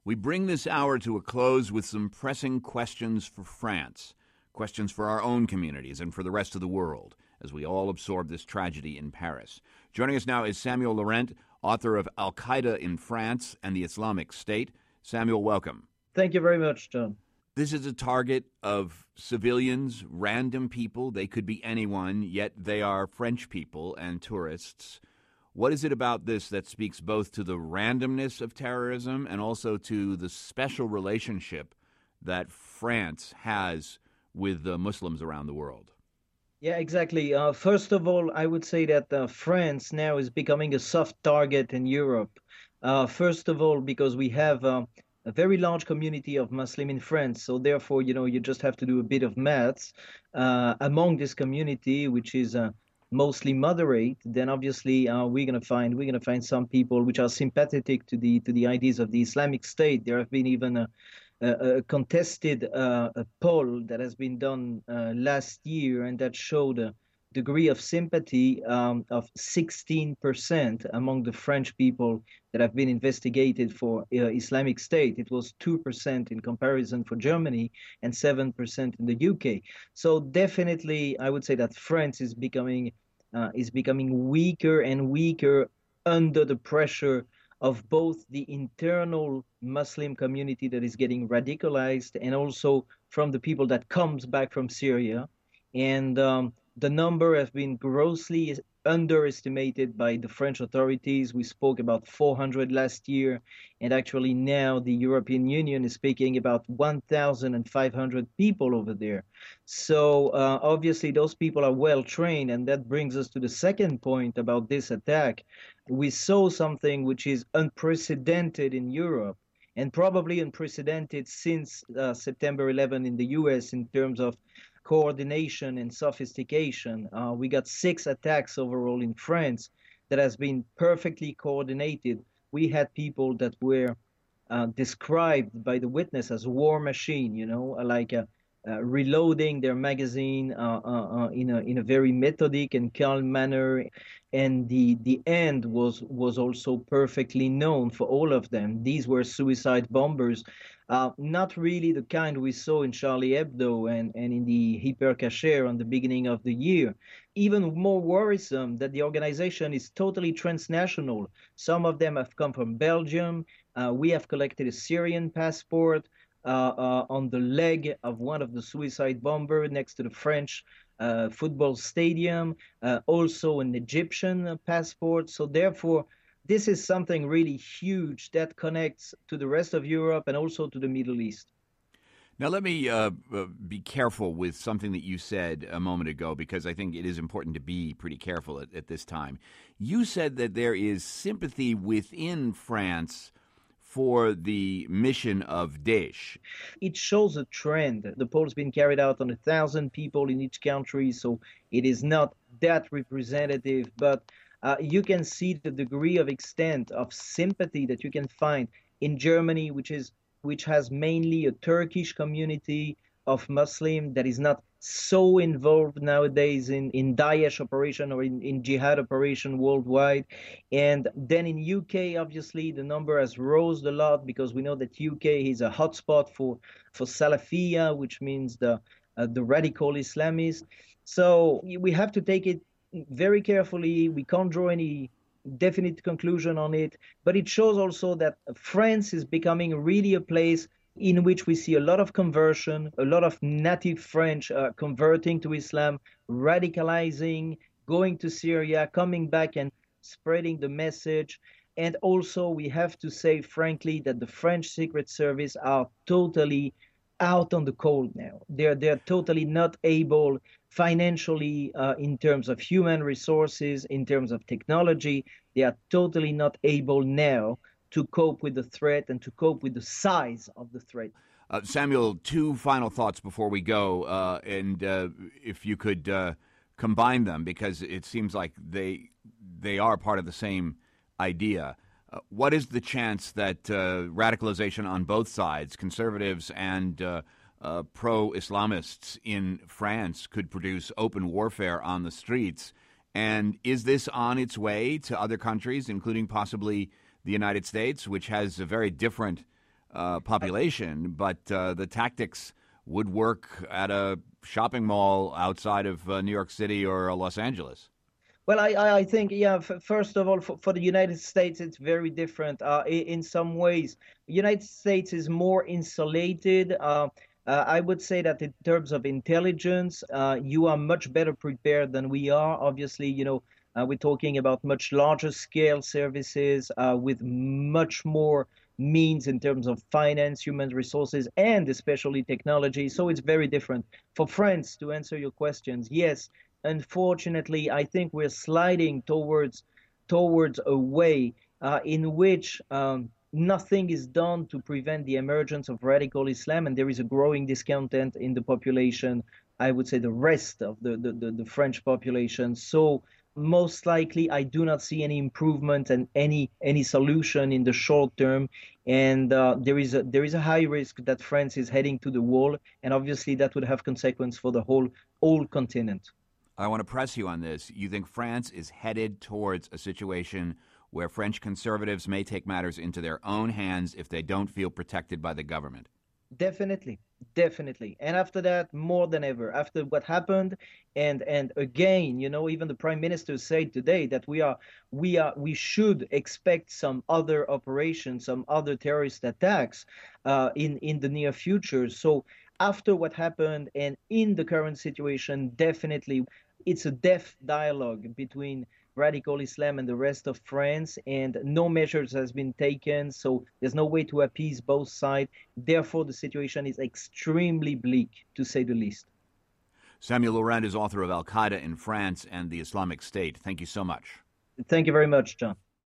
We bring this hour to a close with some pressing questions for France, questions for our own communities and for the rest of the world, as we all absorb this tragedy in Paris. Joining us now is Samuel Laurent, author of Al-Qaeda in France and the Islamic State. Samuel, welcome. Thank you very much, John. This is a target of civilians, random people. They could be anyone, yet they are French people and tourists. What is it about this that speaks both to the randomness of terrorism and also to the special relationship that France has with the Muslims around the world? Yeah, exactly. First of all, I would say that France now is becoming a soft target in Europe. First of all, because we have a very large community of Muslim in France. So therefore, you just have to do a bit of maths among this community, which is mostly moderate. Then obviously we're gonna find some people which are sympathetic to the ideas of the Islamic State. There have been even a contested a poll that has been done last year, and that showed a degree of sympathy of 16% among the French people that have been investigated for Islamic State. It was 2% in comparison for Germany and 7% in the UK. So definitely, I would say that France is becoming weaker and weaker under the pressure of both the internal Muslim community that is getting radicalized and also from the people that comes back from Syria. And the number has been grossly underestimated by the French authorities. We spoke about 400 last year, and actually now the European Union is speaking about 1,500 people over there. So obviously those people are well trained, and that brings us to the second point about this attack. We saw something which is unprecedented in Europe, and probably unprecedented since September 11 in the US in terms of coordination and sophistication. We got 6 attacks overall in France that has been perfectly coordinated. We had people that were described by the witness as war machine, like reloading their magazine in a very methodic and calm manner. And the end was also perfectly known for all of them. These were suicide bombers, not really the kind we saw in Charlie Hebdo and in the Hyper Cacher on the beginning of the year. Even more worrisome that the organization is totally transnational. Some of them have come from Belgium. We have collected a Syrian passport on the leg of one of the suicide bombers next to the French football stadium, also an Egyptian passport. So therefore, this is something really huge that connects to the rest of Europe and also to the Middle East. Now, let me be careful with something that you said a moment ago, because I think it is important to be pretty careful at this time. You said that there is sympathy within France for the mission of Daesh. It shows a trend. The poll's been carried out on 1,000 people in each country, so it is not that representative, but you can see the degree of extent of sympathy that you can find in Germany, which has mainly a Turkish community of Muslim that is not so involved nowadays in Daesh operation or in jihad operation worldwide. And then in UK, obviously, the number has rose a lot because we know that UK is a hotspot for Salafiyah, which means the radical Islamists. So we have to take it very carefully. We can't draw any definite conclusion on it, but it shows also that France is becoming really a place in which we see a lot of conversion, a lot of native French converting to Islam, radicalizing, going to Syria, coming back and spreading the message. And also we have to say frankly that the French Secret Service are totally out on the cold now. They're totally not able financially, in terms of human resources, in terms of technology. They are totally not able now to cope with the threat and to cope with the size of the threat. Samuel, 2 final thoughts before we go, and if you could combine them, because it seems like they are part of the same idea. What is the chance that radicalization on both sides, conservatives and pro-Islamists in France, could produce open warfare on the streets? And is this on its way to other countries, including possibly the United States, which has a very different population, but the tactics would work at a shopping mall outside of New York City or Los Angeles. Well, I think, yeah, first of all, for the United States, it's very different. In some ways, the United States is more insulated. I would say that in terms of intelligence, you are much better prepared than we are. Obviously, we're talking about much larger scale services with much more means in terms of finance, human resources, and especially technology. So it's very different. For France, to answer your questions, yes, unfortunately, I think we're sliding towards a way in which nothing is done to prevent the emergence of radical Islam, and there is a growing discontent in the population. I would say the rest of the French population. So most likely, I do not see any improvement and any solution in the short term. And there is a high risk that France is heading to the wall, and obviously that would have consequence for the whole continent. I want to press you on this. You think France is headed towards a situation where French conservatives may take matters into their own hands if they don't feel protected by the government? Definitely, definitely. And after that, more than ever, after what happened, and again, even the prime minister said today that we should expect some other operations, some other terrorist attacks in the near future. So after what happened and in the current situation, definitely it's a deaf dialogue between radical Islam and the rest of France, and no measures has been taken. So there's no way to appease both sides. Therefore, the situation is extremely bleak, to say the least. Samuel Laurent is author of Al Qaeda in France and the Islamic State. Thank you so much. Thank you very much, John.